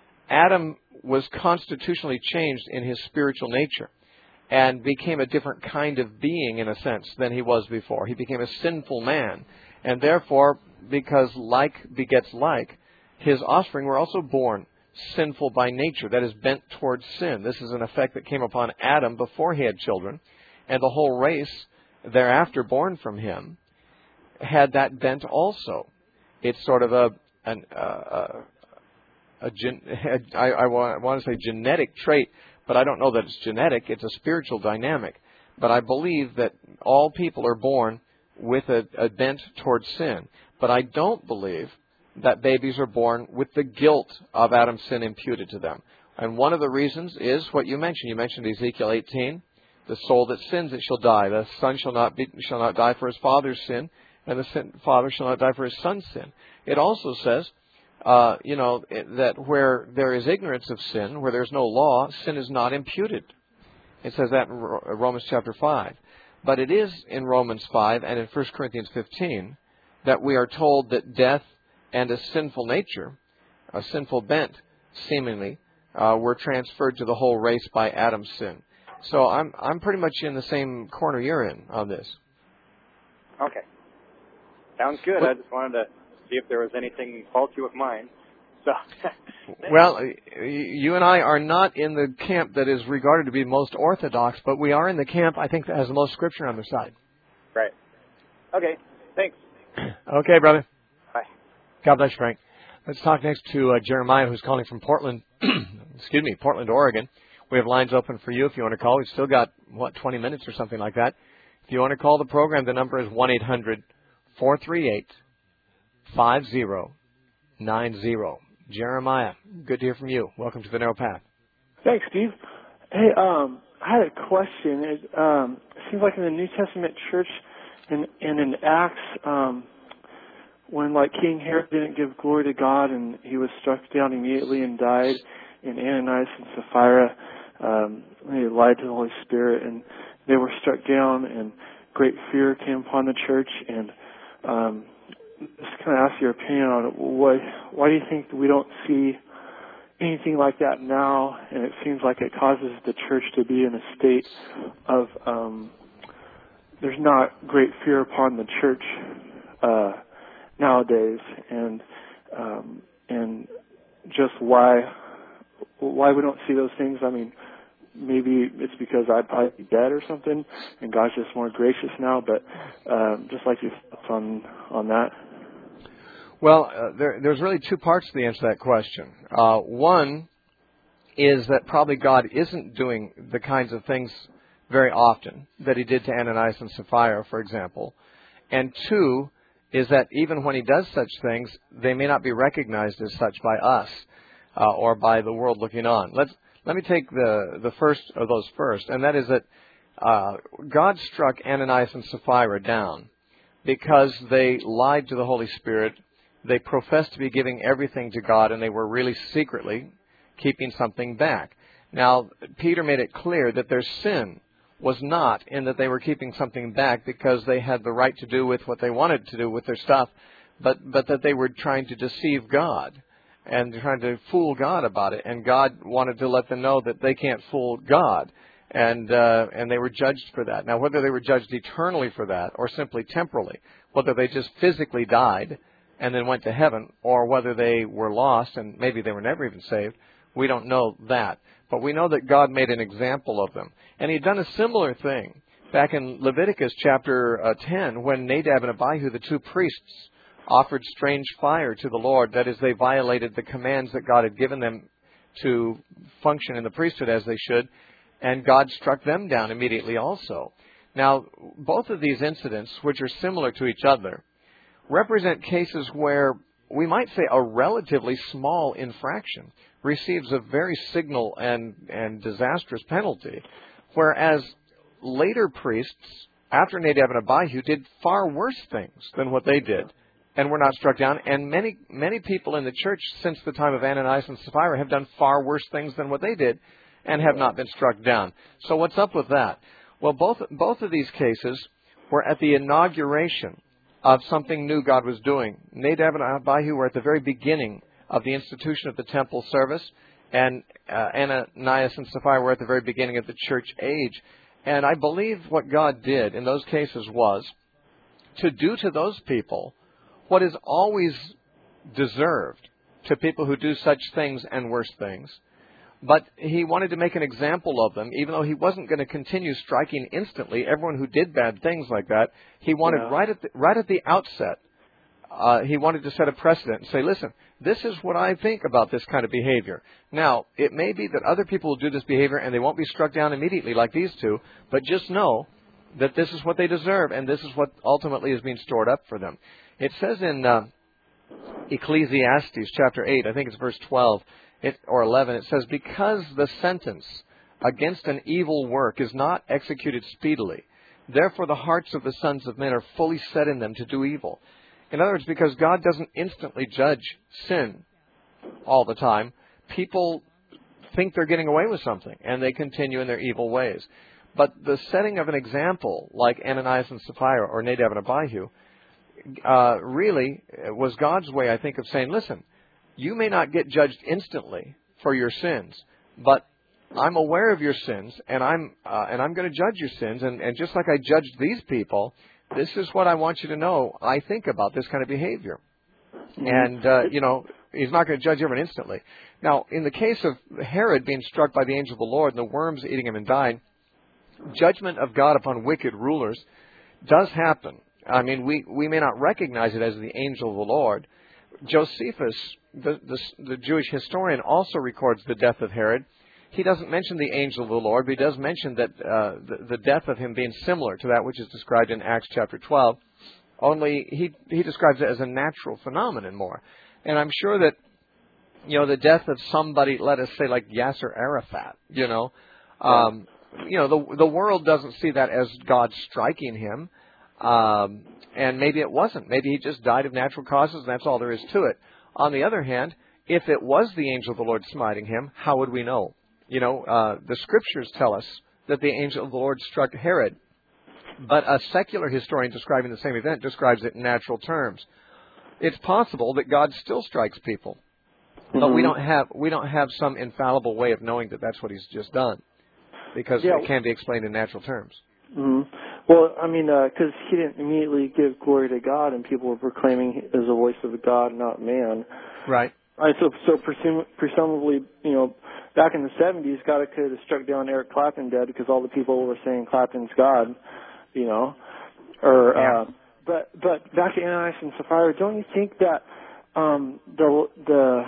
Adam was constitutionally changed in his spiritual nature and became a different kind of being, in a sense, than he was before. He became a sinful man. And therefore, because like begets like, his offspring were also born sinful by nature, that is, bent towards sin. This is an effect that came upon Adam before he had children, and the whole race thereafter born from him had that bent also. It's sort of a, an, uh, a, a gen, I, I want to say genetic trait, but I don't know that it's genetic. It's a spiritual dynamic. But I believe that all people are born with a, a bent towards sin. But I don't believe that babies are born with the guilt of Adam's sin imputed to them. And one of the reasons is what you mentioned. You mentioned Ezekiel eighteen. The soul that sins, it shall die. The son shall not be, shall not die for his father's sin, and the sin, father shall not die for his son's sin. It also says, uh, you know, that where there is ignorance of sin, where there is no law, sin is not imputed. It says that in Romans chapter five. But it is in Romans five and in First Corinthians fifteen that we are told that death and a sinful nature, a sinful bent, seemingly, uh, were transferred to the whole race by Adam's sin. So I'm I'm pretty much in the same corner you're in on this. Okay. Sounds good. Well, I just wanted to see if there was anything faulty with mine. So. Well, you and I are not in the camp that is regarded to be most orthodox, but we are in the camp, I think, that has the most scripture on their side. Right. Okay. Thanks. Okay, brother. Bye. God bless you, Frank. Let's talk next to uh, Jeremiah, who's calling from Portland, excuse me, Portland, Oregon. We have lines open for you if you want to call. We've still got, what, twenty minutes or something like that. If you want to call the program, the number is one eight hundred four three eight five zero nine zero. Jeremiah, good to hear from you. Welcome to the Narrow Path. Thanks, Steve. Hey, um, I had a question. It, um, it seems like in the New Testament church and, and in Acts, um, when like King Herod didn't give glory to God and he was struck down immediately and died, and Ananias and Sapphira, um, they lied to the Holy Spirit and they were struck down, and great fear came upon the church. And um, just kind of ask your opinion on it. Why, why do you think we don't see anything like that now? And it seems like it causes the church to be in a state of um, there's not great fear upon the church uh, nowadays, and um, and just why why we don't see those things. I mean, maybe it's because I'd probably be dead or something, and God's just more gracious now. But um, just like your thoughts on on that. Well, uh, there, there's really two parts to the answer to that question. Uh, one is that probably God isn't doing the kinds of things very often that he did to Ananias and Sapphira, for example. And two is that even when he does such things, they may not be recognized as such by us uh, or by the world looking on. Let's let me take the, the first of those first, and that is that uh, God struck Ananias and Sapphira down because they lied to the Holy Spirit. They professed to be giving everything to God, and they were really secretly keeping something back. Now, Peter made it clear that their sin was not in that they were keeping something back because they had the right to do with what they wanted to do with their stuff, but, but that they were trying to deceive God and trying to fool God about it. And God wanted to let them know that they can't fool God, and uh, and they were judged for that. Now, whether they were judged eternally for that or simply temporally, whether they just physically died and then went to heaven, or whether they were lost and maybe they were never even saved, we don't know that. But we know that God made an example of them. And he'd done a similar thing back in Leviticus chapter uh, ten, when Nadab and Abihu, the two priests, offered strange fire to the Lord. That is, they violated the commands that God had given them to function in the priesthood as they should, and God struck them down immediately also. Now, both of these incidents, which are similar to each other, represent cases where we might say a relatively small infraction receives a very signal and, and disastrous penalty, whereas later priests, after Nadab and Abihu, did far worse things than what they did and were not struck down. And many, many people in the church since the time of Ananias and Sapphira have done far worse things than what they did and have not been struck down. So what's up with that? Well, both, both of these cases were at the inauguration of something new God was doing. Nadab and Abihu were at the very beginning of the institution of the temple service, and uh, Ananias and Sapphira were at the very beginning of the church age. And I believe what God did in those cases was to do to those people what is always deserved to people who do such things and worse things. But he wanted to make an example of them, even though he wasn't going to continue striking instantly everyone who did bad things like that. He wanted yeah. right at the, right at the outset, uh, he wanted to set a precedent and say, listen, this is what I think about this kind of behavior. Now, it may be that other people will do this behavior and they won't be struck down immediately like these two, but just know that this is what they deserve, and this is what ultimately is being stored up for them. It says in uh, Ecclesiastes chapter eight, I think it's verse twelve, It, or eleven, it says, because the sentence against an evil work is not executed speedily, therefore the hearts of the sons of men are fully set in them to do evil. In other words, because God doesn't instantly judge sin all the time, people think they're getting away with something, and they continue in their evil ways. But the setting of an example, like Ananias and Sapphira or Nadab and Abihu, uh, really was God's way, I think, of saying, listen, you may not get judged instantly for your sins, but I'm aware of your sins, and I'm uh, and I'm going to judge your sins. And, and just like I judged these people, this is what I want you to know I think about this kind of behavior. Mm-hmm. And, uh, you know, he's not going to judge everyone instantly. Now, in the case of Herod being struck by the angel of the Lord and the worms eating him and dying, judgment of God upon wicked rulers does happen. I mean, we, we may not recognize it as the angel of the Lord. Josephus, the, the, the Jewish historian, also records the death of Herod. He doesn't mention the angel of the Lord, but he does mention that uh, the, the death of him being similar to that which is described in Acts chapter twelve. Only he he describes it as a natural phenomenon more. And I'm sure that, you know, the death of somebody, let us say like Yasser Arafat, you know, um, you know, the the world doesn't see that as God striking him. Um, and maybe it wasn't. Maybe he just died of natural causes, and that's all there is to it. On the other hand, if it was the angel of the Lord smiting him, how would we know? You know, uh, the Scriptures tell us that the angel of the Lord struck Herod, but a secular historian describing the same event describes it in natural terms. It's possible that God still strikes people, but mm-hmm. we don't have we don't have some infallible way of knowing that that's what He's just done, because yeah. it can be explained in natural terms. Mm-hmm. Well, I mean, because uh, He didn't immediately give glory to God, and people were proclaiming as a voice of God, not man. Right. Right. So, so presum- presumably, you know, back in the seventies, God could have struck down Eric Clapton dead because all the people were saying Clapton's God, you know. Or, yeah. uh, but but back to Ananias and Sapphira, don't you think that um, the the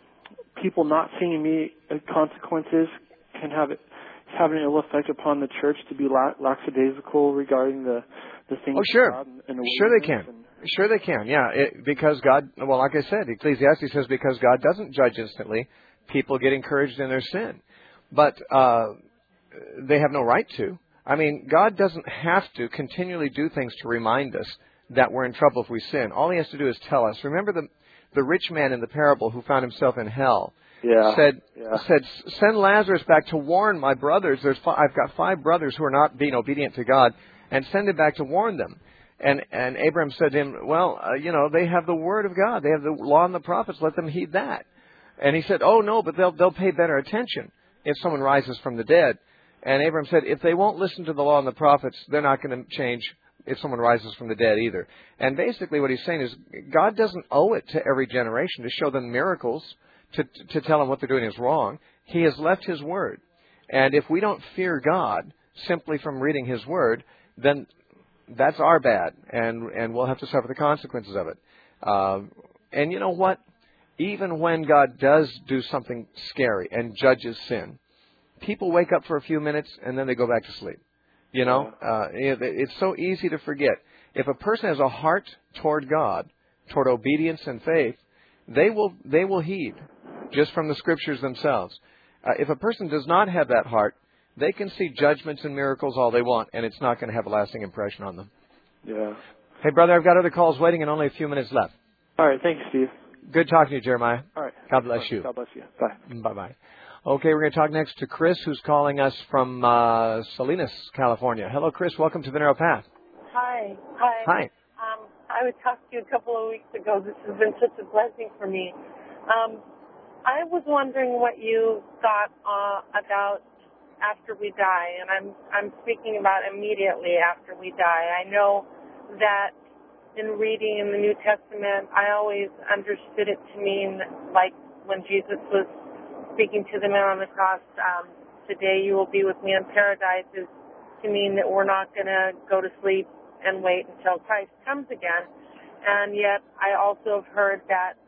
people not seeing immediate consequences can have it have an ill effect upon the church to be la- lackadaisical regarding the the things oh, sure. of God and the sure they can. And, Sure they can, yeah, it, because God, well, like I said, Ecclesiastes says because God doesn't judge instantly, people get encouraged in their sin. But uh, they have no right to. I mean, God doesn't have to continually do things to remind us that we're in trouble if we sin. All He has to do is tell us. Remember the the rich man in the parable who found himself in hell? Yeah. Said, yeah. said, send Lazarus back to warn my brothers. There's five, I've got five brothers who are not being obedient to God, and send him back to warn them. And and Abraham said to him, well, uh, you know, they have the word of God. They have the law and the prophets. Let them heed that. And he said, oh, no, but they'll they'll pay better attention if someone rises from the dead. And Abraham said, if they won't listen to the law and the prophets, they're not going to change if someone rises from the dead either. And basically what he's saying is God doesn't owe it to every generation to show them miracles, to to tell them what they're doing is wrong. He has left His word. And if we don't fear God simply from reading His word, then that's our bad, and and we'll have to suffer the consequences of it. Uh, and you know what? Even when God does do something scary and judges sin, people wake up for a few minutes and then they go back to sleep. You know, uh, it, it's so easy to forget. If a person has a heart toward God, toward obedience and faith, they will they will heed just from the Scriptures themselves. Uh, if a person does not have that heart, they can see judgments and miracles all they want, and it's not going to have a lasting impression on them. Yeah. Hey, brother, I've got other calls waiting and only a few minutes left. All right. Thanks, Steve. Good talking to you, Jeremiah. All right. God bless right. you. God bless you. Bye. Bye-bye. Okay, we're going to talk next to Chris, who's calling us from uh, Salinas, California. Hello, Chris. Welcome to the Narrow Path. Hi. Hi. Hi. Um, I would talk to you a couple of weeks ago. This has been such a blessing for me. Um, I was wondering what you thought uh, about after we die, and I'm I'm speaking about immediately after we die. I know that in reading in the New Testament, I always understood it to mean, like when Jesus was speaking to the man on the cross, um, today you will be with me in paradise, is to mean that we're not going to go to sleep and wait until Christ comes again. And yet I also have heard that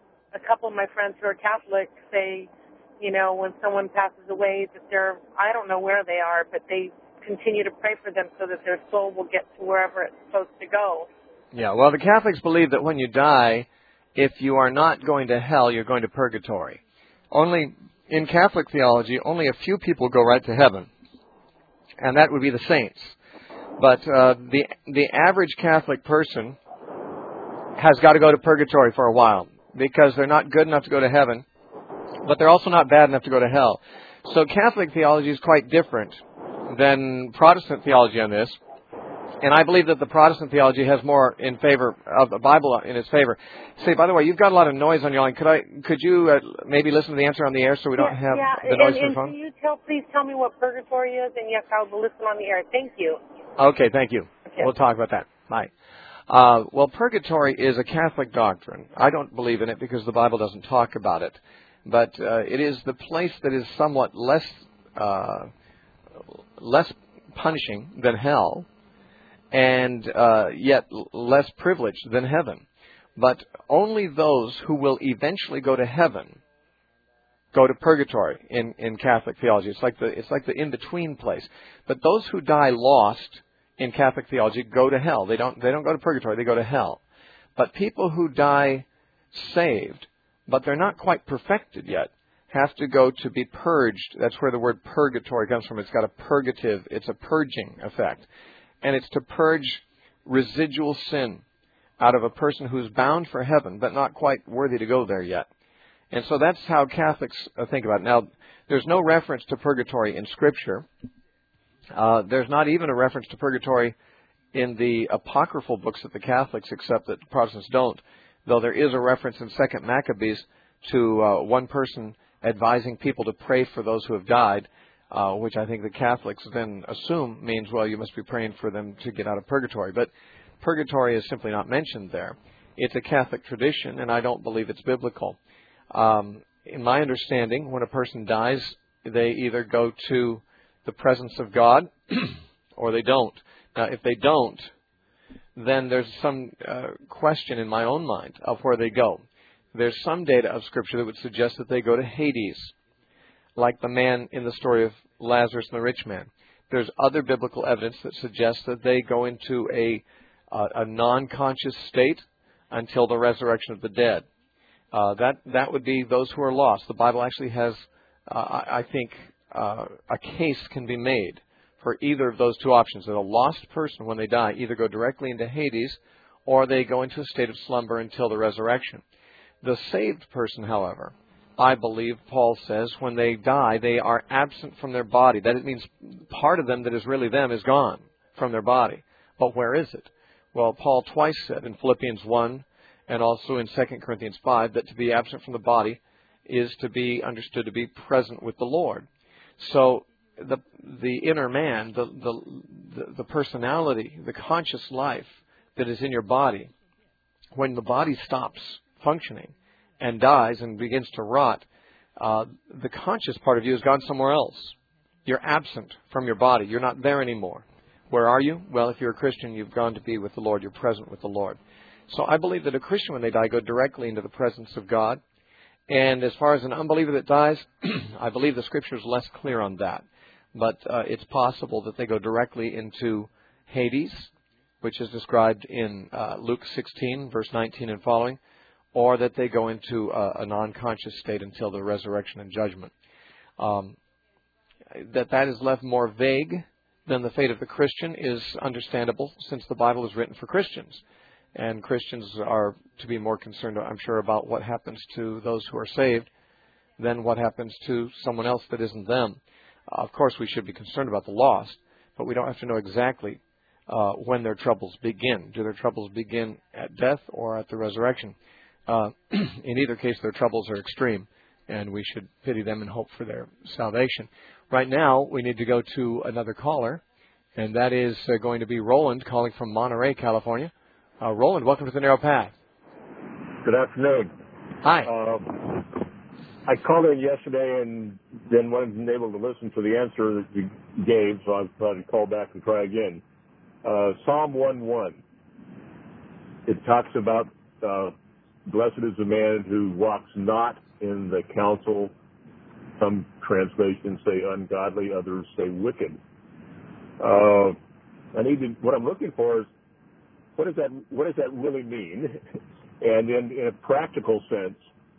a couple of my friends who are Catholic say, you know, when someone passes away, that they're, I don't know where they are, but they continue to pray for them so that their soul will get to wherever it's supposed to go. Yeah, well, the Catholics believe that when you die, if you are not going to hell, you're going to purgatory. Only, in Catholic theology, only a few people go right to heaven, and that would be the saints. But uh, the the average Catholic person has got to go to purgatory for a while because they're not good enough to go to heaven, but they're also not bad enough to go to hell. So Catholic theology is quite different than Protestant theology on this. And I believe that the Protestant theology has more in favor of the Bible in its favor. Say, by the way, you've got a lot of noise on your line. Could I, could you uh, maybe listen to the answer on the air so we don't yeah, have yeah. the noise and, from and the phone? Can you tell, please tell me what purgatory is? And yes, I will listen on the air. Thank you. Okay, thank you. Okay. We'll talk about that. Bye. Uh, well, purgatory is a Catholic doctrine. I don't believe in it because the Bible doesn't talk about it. But uh, it is the place that is somewhat less uh, less punishing than hell. and uh, yet l- less privileged than heaven. But only those who will eventually go to heaven go to purgatory in, in Catholic theology. It's like the it's like the in-between place. But those who die lost in Catholic theology go to hell. They don't they don't go to purgatory, they go to hell. But people who die saved, but they're not quite perfected yet, have to go to be purged. That's where the word purgatory comes from. It's got a purgative, it's a purging effect. And it's to purge residual sin out of a person who's bound for heaven, but not quite worthy to go there yet. And so that's how Catholics uh, think about it. Now, there's no reference to purgatory in Scripture. Uh, there's not even a reference to purgatory in the apocryphal books that the Catholics accept that Protestants don't, though there is a reference in Second Maccabees to uh, one person advising people to pray for those who have died, uh, which I think the Catholics then assume means, well, you must be praying for them to get out of purgatory. But purgatory is simply not mentioned there. It's a Catholic tradition, and I don't believe it's biblical. Um, in my understanding, when a person dies, they either go to the presence of God or they don't. Now, if they don't, then there's some uh, question in my own mind of where they go. There's some data of Scripture that would suggest that they go to Hades, like the man in the story of Lazarus and the rich man. There's other biblical evidence that suggests that they go into a, uh, a non-conscious state until the resurrection of the dead. Uh, that that would be those who are lost. The Bible actually has, uh, I, I think, uh, a case can be made for either of those two options. That a lost person, when they die, either go directly into Hades or they go into a state of slumber until the resurrection. The saved person, however, I believe Paul says, when they die, they are absent from their body. That it means part of them that is really them is gone from their body. But where is it? Well, Paul twice said in Philippians one and also in Second Corinthians five that to be absent from the body is to be understood to be present with the Lord. So the the inner man, the the the personality, the conscious life that is in your body, when the body stops functioning and dies and begins to rot, uh, the conscious part of you has gone somewhere else. You're absent from your body. You're not there anymore. Where are you? Well, if you're a Christian, you've gone to be with the Lord. You're present with the Lord. So I believe that a Christian, when they die, go directly into the presence of God. And as far as an unbeliever that dies, I believe the Scripture is less clear on that. But uh, it's possible that they go directly into Hades, which is described in uh, Luke sixteen, verse nineteen and following, or that they go into a, a non-conscious state until the resurrection and judgment. Um, that that is left more vague than the fate of the Christian is understandable, since the Bible is written for Christians. And Christians are to be more concerned, I'm sure, about what happens to those who are saved than what happens to someone else that isn't them. Uh, of course, we should be concerned about the lost, but we don't have to know exactly uh, when their troubles begin. Do their troubles begin at death or at the resurrection? Uh, in either case, their troubles are extreme, and we should pity them and hope for their salvation. Right now, we need to go to another caller, and that is uh, going to be Roland, calling from Monterey, California. Uh, Roland, welcome to the Narrow Path. Good afternoon. Hi. Uh, I called in yesterday and then wasn't able to listen to the answer that you gave, so I thought I'd call back and try again. Uh, Psalm one one. It talks about uh, blessed is the man who walks not in the counsel. Some translations say ungodly, others say wicked. Uh, I need to, what I'm looking for is, what does that what does that really mean? And in, in a practical sense,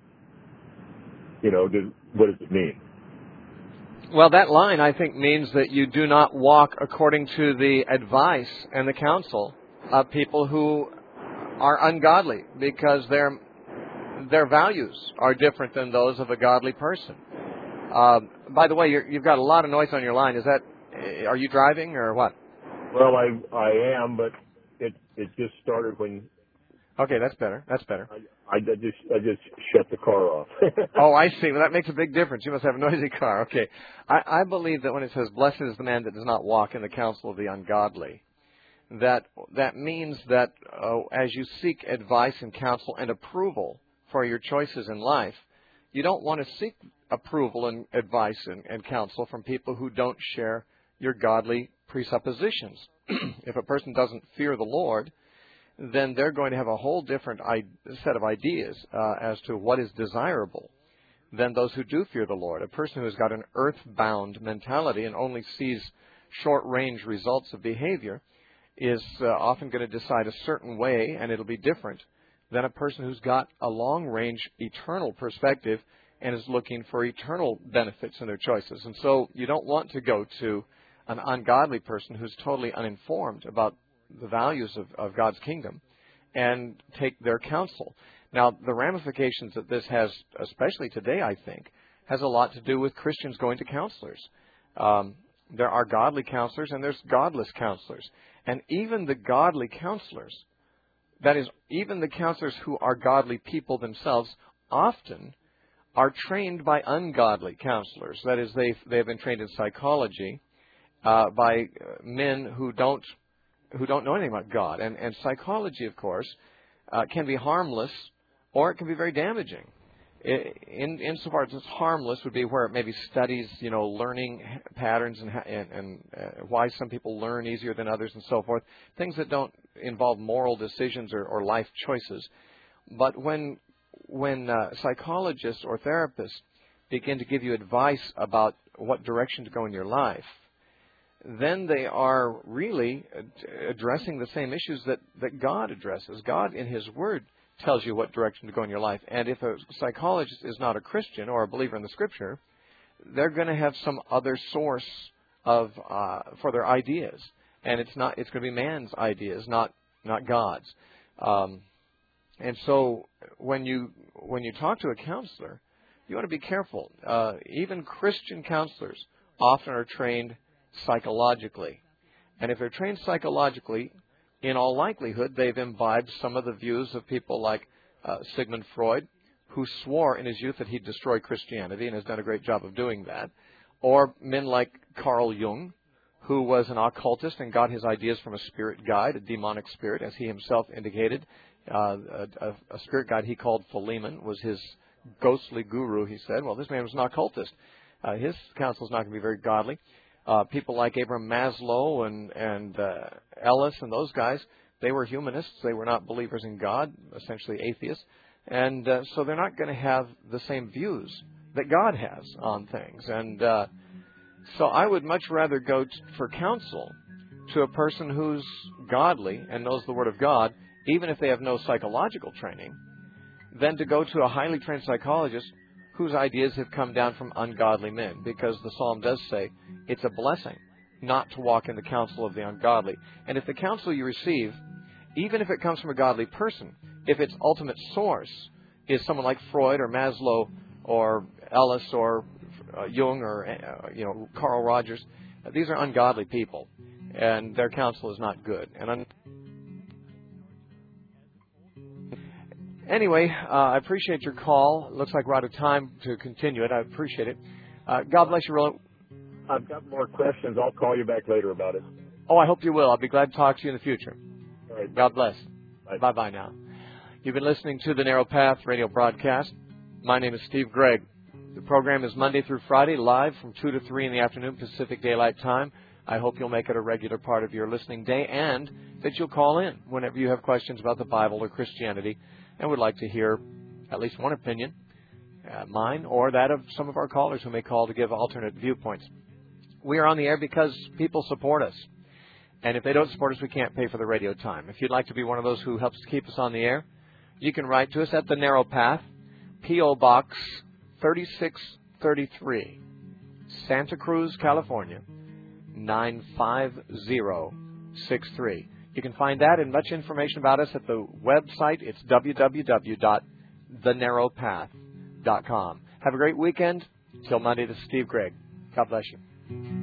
you know, do, what does it mean? Well, that line, I think, means that you do not walk according to the advice and the counsel of people who are ungodly, because their their values are different than those of a godly person. Uh, by the way, you're, you've got a lot of noise on your line. Is that, are you driving or what? Well, I I am, but it it just started when. Okay, that's better. That's better. I, I just I just shut the car off. Oh, I see. Well, that makes a big difference. You must have a noisy car. Okay. I, I believe that when it says, blessed is the man that does not walk in the counsel of the ungodly, that that means that uh, as you seek advice and counsel and approval for your choices in life, you don't want to seek approval and advice and, and counsel from people who don't share your godly presuppositions. If a person doesn't fear the Lord, then they're going to have a whole different I- set of ideas uh, as to what is desirable than those who do fear the Lord. A person who has got an earthbound mentality and only sees short-range results of behavior is uh, often going to decide a certain way, and it'll be different than a person who's got a long-range eternal perspective and is looking for eternal benefits in their choices. And so you don't want to go to an ungodly person who's totally uninformed about the values of, of God's kingdom and take their counsel. Now, the ramifications that this has, especially today, I think, has a lot to do with Christians going to counselors. Um, there are godly counselors and there's godless counselors. And even the godly counselors, that is, even the counselors who are godly people themselves, often are trained by ungodly counselors. That is, they've, they've been trained in psychology uh, by men who don't who don't know anything about God. And, and psychology, of course, uh, can be harmless or it can be very damaging. In, insofar as it's harmless would be where it maybe studies, you know, learning patterns and, and, and uh, why some people learn easier than others and so forth, things that don't involve moral decisions or, or life choices. But when when uh, psychologists or therapists begin to give you advice about what direction to go in your life, then they are really addressing the same issues that, that God addresses. God, in His Word, tells you what direction to go in your life. And if a psychologist is not a Christian or a believer in the Scripture, they're going to have some other source of uh, for their ideas, and it's not it's going to be man's ideas, not not God's. Um, and so when you when you talk to a counselor, you want to be careful. Uh, even Christian counselors often are trained psychologically, and if they're trained psychologically, in all likelihood, they've imbibed some of the views of people like uh, Sigmund Freud, who swore in his youth that he'd destroy Christianity and has done a great job of doing that, or men like Carl Jung, who was an occultist and got his ideas from a spirit guide, a demonic spirit, as he himself indicated. Uh, a, a spirit guide he called Philemon was his ghostly guru, he said. Well, this man was an occultist. Uh, his counsel is not going to be very godly. Uh, people like Abraham Maslow and, and uh, Ellis and those guys, they were humanists. They were not believers in God, essentially atheists. And uh, so they're not going to have the same views that God has on things. And uh, so I would much rather go t- for counsel to a person who's godly and knows the Word of God, even if they have no psychological training, than to go to a highly trained psychologist whose ideas have come down from ungodly men, because the psalm does say it's a blessing not to walk in the counsel of the ungodly. And if the counsel you receive, even if it comes from a godly person, if its ultimate source is someone like Freud or Maslow or Ellis or uh, Jung or uh, you know Carl Rogers, uh, these are ungodly people, and their counsel is not good. And un- Anyway, uh, I appreciate your call. It looks like we're out of time to continue it. I appreciate it. Uh, God bless you, Roland. I've got more questions. I'll call you back later about it. Oh, I hope you will. I'll be glad to talk to you in the future. All right. God bless. Bye. Bye-bye now. You've been listening to the Narrow Path radio broadcast. My name is Steve Gregg. The program is Monday through Friday, live from two to three in the afternoon Pacific Daylight Time. I hope you'll make it a regular part of your listening day and that you'll call in whenever you have questions about the Bible or Christianity and would like to hear at least one opinion, uh, mine or that of some of our callers who may call to give alternate viewpoints. We are on the air because people support us. And if they don't support us, we can't pay for the radio time. If you'd like to be one of those who helps keep us on the air, you can write to us at The Narrow Path, P O. Box thirty-six thirty-three, Santa Cruz, California, nine five zero six three. You can find that and much information about us at the website. It's w w w dot the narrow path dot com. Have a great weekend. Till Monday, this is Steve Gregg. God bless you.